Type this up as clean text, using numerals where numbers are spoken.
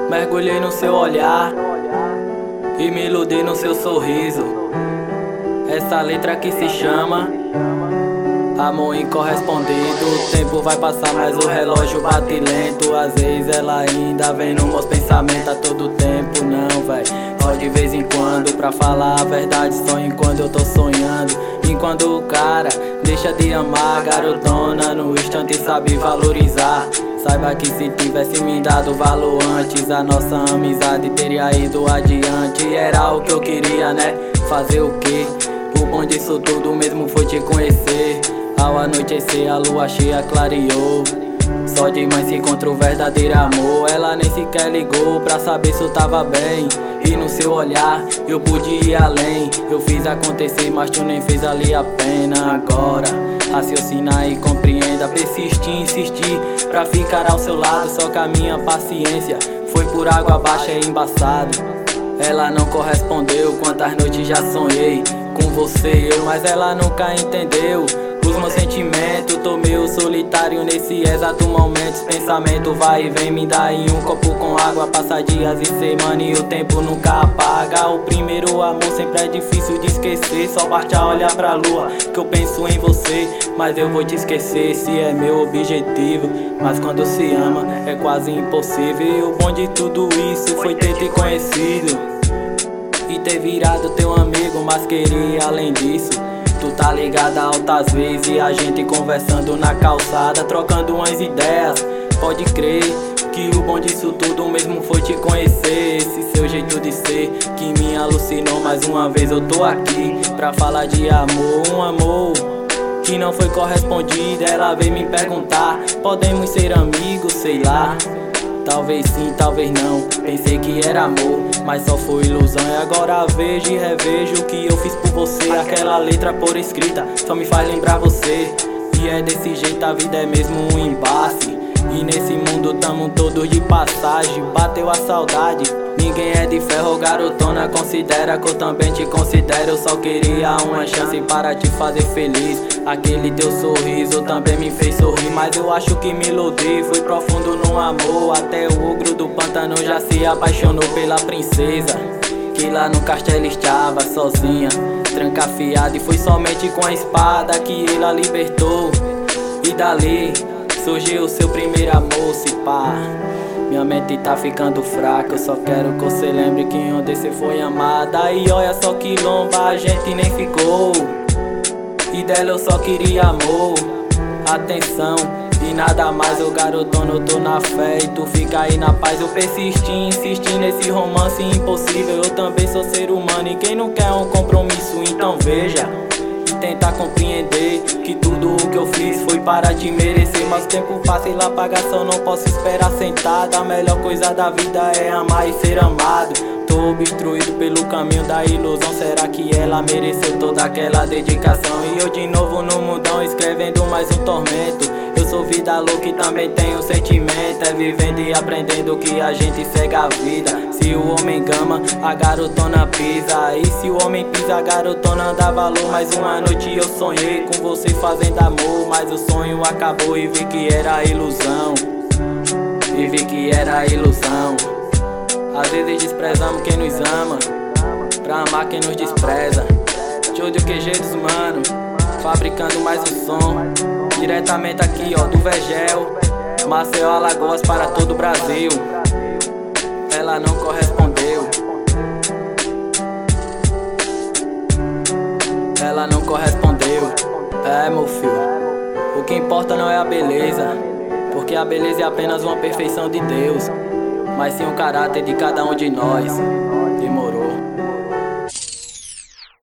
Mergulhei no seu olhar e me iludi no seu sorriso. Essa letra que se chama amor incorrespondido. O tempo vai passar, mas o relógio bate lento. Às vezes ela ainda vem nos meus pensamentos a todo tempo. Não, véi, só de vez em quando. Pra falar a verdade, só enquanto eu tô sonhando. Enquanto o cara deixa de amar, garotona no instante sabe valorizar. Saiba que se tivesse me dado valor antes, a nossa amizade teria ido adiante. Era o que eu queria, né? Fazer o quê? O bom disso tudo mesmo foi te conhecer. Ao anoitecer a lua cheia clareou. Só de mãe se encontra o verdadeiro amor. Ela nem sequer ligou pra saber se eu tava bem. E no seu olhar eu pude ir além. Eu fiz acontecer, mas tu nem fez ali a pena. Agora raciocina e compreenda. Persisti, insisti pra ficar ao seu lado. Só que a minha paciência foi por água abaixo, é embaçado. Ela não correspondeu, quantas noites já sonhei com você eu, mas ela nunca entendeu os meus sentimentos. Tô meio solitário nesse exato momento. Os pensamentos vai e vem, me dá em um copo com água. Passa dias e semana e o tempo nunca apaga. O primeiro amor sempre é difícil de esquecer. Só basta olhar pra lua que eu penso em você. Mas eu vou te esquecer, esse é meu objetivo. Mas quando se ama é quase impossível. E o bom de tudo isso foi ter te conhecido e ter virado teu amigo, mas queria além disso. Tu tá ligada altas vezes e a gente conversando na calçada, trocando umas ideias. Pode crer que o bom disso tudo mesmo foi te conhecer. Esse seu jeito de ser que me alucinou. Mais uma vez eu tô aqui pra falar de amor. Um amor que não foi correspondido. Ela veio me perguntar, podemos ser amigos, sei lá. Talvez sim, talvez não. Pensei que era amor, mas só foi ilusão. E agora vejo e revejo o que eu fiz por você. Aquela letra por escrita só me faz lembrar você. E é desse jeito, a vida é mesmo um embate. E nesse mundo tamo todos de passagem. Bateu a saudade, ninguém é de ferro, garotona. Considera que eu também te considero. Eu só queria uma chance para te fazer feliz. Aquele teu sorriso também me fez sorrir. Mas eu acho que me iludi, fui profundo no amor. Até o ogro do pântano já se apaixonou pela princesa que lá no castelo estava sozinha, trancafiada. E foi somente com a espada que ele a libertou. E dali surgiu o seu primeiro amor, se pá. Minha mente tá ficando fraca, eu só quero que você lembre que onde você foi amada. E olha só que lomba, a gente nem ficou. E dela eu só queria amor, atenção e nada mais. Eu garotona, eu tô na fé e tu fica aí na paz. Eu persisti, insisti nesse romance impossível. Eu também sou ser humano e quem não quer um compromisso, então veja e tenta compreender que tudo o que eu fiz foi para te merecer. Mas o tempo passa e lá apagação, não posso esperar sentado. A melhor coisa da vida é amar e ser amado. Tô obstruído pelo caminho da ilusão. Será que ela mereceu toda aquela dedicação? E eu de novo no mundão escrevendo mais um tormento. Eu sou vida louca e também tenho sentimento. É vivendo e aprendendo que a gente segue a vida. Se o homem gama, a garotona pisa. E se o homem pisa, a garotona dá valor. Mais uma noite eu sonhei com você fazendo amor, mas o sonho acabou e vi que era ilusão. E vi que era ilusão. Às vezes desprezamos quem nos ama pra amar quem nos despreza. Show de QG dos mano, fabricando mais um som. Diretamente aqui ó, do Vegel, Maceió, Alagoas para todo o Brasil. Ela não correspondeu. Ela não correspondeu. É meu filho, o que importa não é a beleza, porque a beleza é apenas uma perfeição de Deus, mas sim o caráter de cada um de nós.